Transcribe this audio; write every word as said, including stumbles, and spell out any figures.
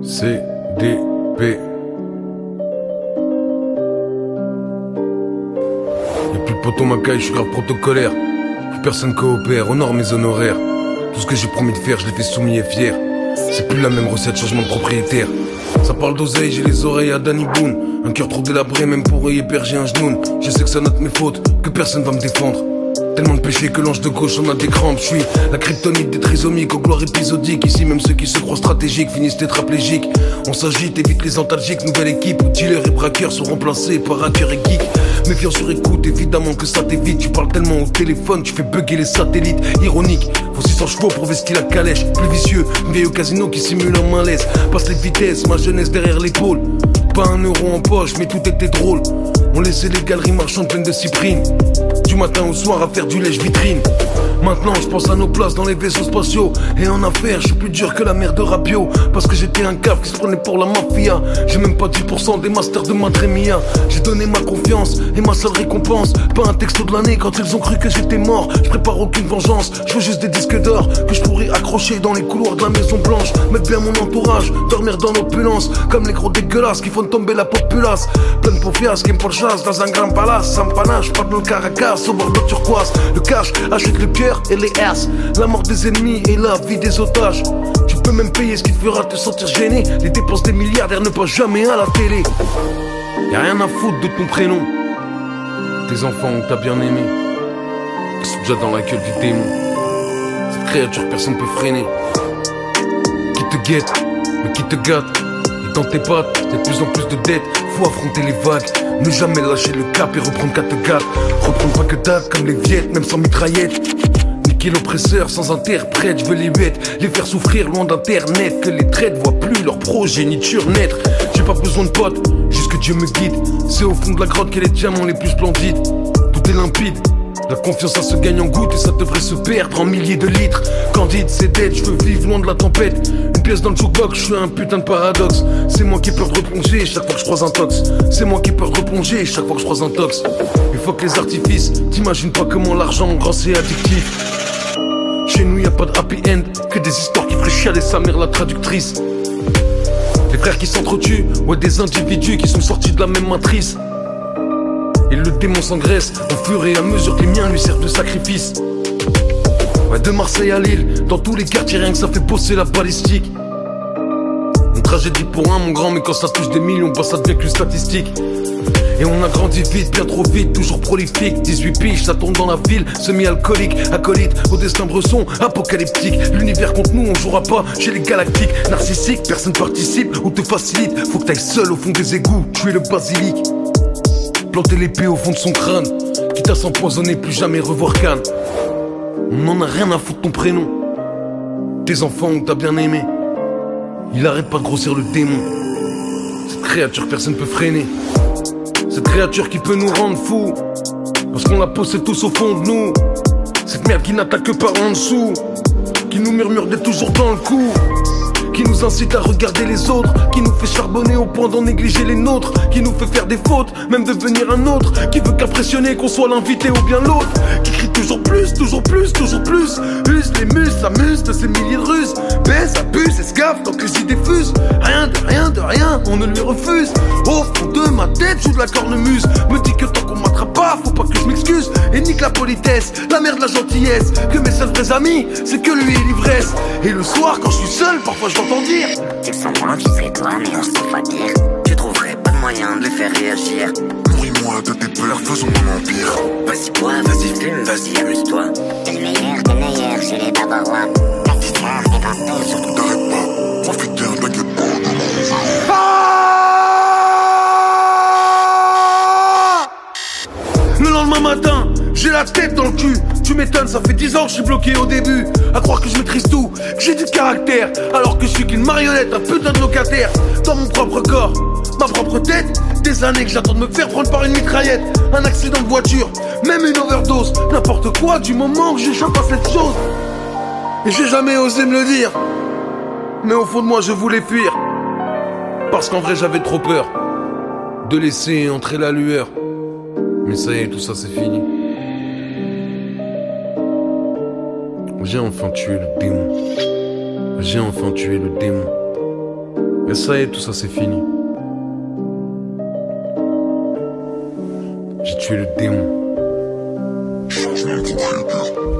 C D P. Y'a plus de poteau Macaille, je suis grave protocolaire. Plus personne coopère, honore mes honoraires. Tout ce que j'ai promis de faire, je l'ai fait soumis et fier. C'est plus la même recette, changement de propriétaire. Ça parle d'oseille, j'ai les oreilles à Danny Boone. Un cœur trop délabré, même pour héberger un genou. Je sais que ça note mes fautes, que personne va me défendre. Tellement de péchés que l'ange de gauche en a des crampes. Je suis la kryptonite des trisomiques aux gloires épisodiques. Ici même ceux qui se croient stratégiques finissent tétraplégiques. On s'agite, évite les antalgiques. Nouvelle équipe où dealers et braqueurs sont remplacés par hackers et geeks. Méfiant sur écoute, évidemment que ça t'évite. Tu parles tellement au téléphone, tu fais bugger les satellites. Ironique, faut six cents chevaux pour vestir la calèche. Plus vicieux, une vieille au casino qui simule un malaise. Passe les vitesses, ma jeunesse derrière l'épaule. Pas un euro en poche, mais tout était drôle. On laissait les galeries marchandes pleines de cyprines. Du matin au soir à faire du lèche-vitrine. Maintenant je pense à nos places dans les vaisseaux spatiaux. Et en affaires je suis plus dur que la mère de Rapio. Parce que j'étais un cave qui se prenait pour la mafia. J'ai même pas dix pour cent des masters de Madremia. J'ai donné ma confiance et ma seule récompense. Pas un texto de l'année quand ils ont cru que j'étais mort. Je prépare aucune vengeance, je veux juste des disques d'or que je pourrais accrocher dans les couloirs de la Maison Blanche. Mettre bien mon entourage, dormir dans l'opulence. Comme les gros dégueulasses qui font tomber la populace. Plein de paupias qui me font chasse dans un grand palace. Sans panache, pas dans le Caracas, au bord de turquoise. Le cash achète le pierre et les S. La mort des ennemis et la vie des otages. Tu peux même payer ce qui te fera te sentir gêné. Les dépenses des milliardaires ne passent jamais à la télé. Y'a rien à foutre de ton prénom. Tes enfants on t'a bien aimé. Ils sont déjà dans la gueule du démon. Cette créature personne peut freiner. Qui te guette, mais qui te gâte. Et dans tes pattes, y'a de plus en plus de dettes. Faut affronter les vagues, ne jamais lâcher le cap et reprendre qu'à te gâte. Reprendre pas que date comme les viettes, même sans mitraillette. Niquer l'oppresseur sans interprète, je veux les bêtes, les faire souffrir loin d'internet. Que les traites voient plus leur progéniture naître. J'ai pas besoin de potes, juste que Dieu me guide. C'est au fond de la grotte que les diamants les plus splendides. Tout est limpide. La confiance ça se gagne en gouttes et ça devrait se perdre en milliers de litres. Candide, c'est dead, je veux vivre loin de la tempête. Une pièce dans le jukebox, je suis un putain de paradoxe. C'est moi qui ai peur de replonger chaque fois que je croise un tox. C'est moi qui ai peur de replonger chaque fois que je croise un tox. Il faut que les artifices, t'imagines pas comment l'argent grand c'est addictif. Chez nous y a pas de happy end, que des histoires qui feraient chialer sa mère la traductrice. Les frères qui s'entretuent, ouais des individus qui sont sortis de la même matrice. Et le démon s'engraisse au fur et à mesure que les miens lui servent de sacrifice. Ouais, de Marseille à Lille, dans tous les quartiers rien que ça fait bosser la balistique. Une tragédie pour un mon grand, mais quand ça touche des millions, bah ça devient qu'une statistique. Et on a grandi vite, bien trop vite, toujours prolifique. dix-huit piges, ça tourne dans la ville, semi-alcoolique, acolyte, au destin bresson, apocalyptique. L'univers contre nous, on jouera pas chez les galactiques. Narcissique, personne participe ou te facilite. Faut que t'ailles seul au fond des égouts, tuer le basilic. Planter l'épée au fond de son crâne, quitte à s'empoisonner, plus jamais revoir Cannes. On en a rien à foutre ton prénom. Tes enfants on t'a bien aimé. Il arrête pas de grossir le démon. Cette créature personne peut freiner. Cette créature qui peut nous rendre fous. Parce qu'on la possède tous au fond de nous. Cette merde qui n'attaque que par en dessous. Qui nous murmure d'être toujours dans le coup. Qui nous incite à regarder les autres. Qui nous fait charbonner au point d'en négliger les nôtres. Qui nous fait faire des fautes, même devenir un autre. Qui veut qu'impressionner qu'on soit l'invité ou bien l'autre. Qui crie toujours plus, toujours plus, toujours plus. Use les mus, s'amuse de ces milliers de ruses. Baisse, abuse, escave tant que les idées fusent. Rien de rien de rien, on ne lui refuse. Au fond de ma tête, joue de la cornemuse. Me dit que tant qu'on m'attrape pas, faut pas que je m'excuse. Et nique la politesse, la mère de la gentillesse. Que mes seuls vrais amis, c'est que lui et l'ivresse. Et le soir, quand je suis seul, parfois je l'entends dire. C'est que sans moi, tu serais toi, mais on se fois pire. Tu trouverais pas de moyen de les faire réagir. Nourris-moi de tes peurs, faisons un empire. Vas-y bois, vas-y fume, vas-y amuse-toi. T'es le meilleur, t'es le meilleur chez les bavarois. La petite sœur, t'es pas pire. Surtout t'arrêtes pas, profite bien, t'inquiète pas. Le lendemain matin, j'ai la tête dans le cul. Tu m'étonnes, ça fait dix ans que je suis bloqué au début. À croire que je maîtrise tout, que j'ai du caractère. Alors que je suis qu'une marionnette, un putain de locataire. Dans mon propre corps, ma propre tête. Des années que j'attends de me faire prendre par une mitraillette. Un accident de voiture, même une overdose. N'importe quoi du moment que j'échappe à cette chose. Et j'ai jamais osé me le dire. Mais au fond de moi je voulais fuir. Parce qu'en vrai j'avais trop peur de laisser entrer la lueur. Mais ça y est, tout ça c'est fini. J'ai enfin tué le démon. J'ai enfin tué le démon. Et ça y est, tout ça c'est fini. J'ai tué le démon. Changement de propriétaire.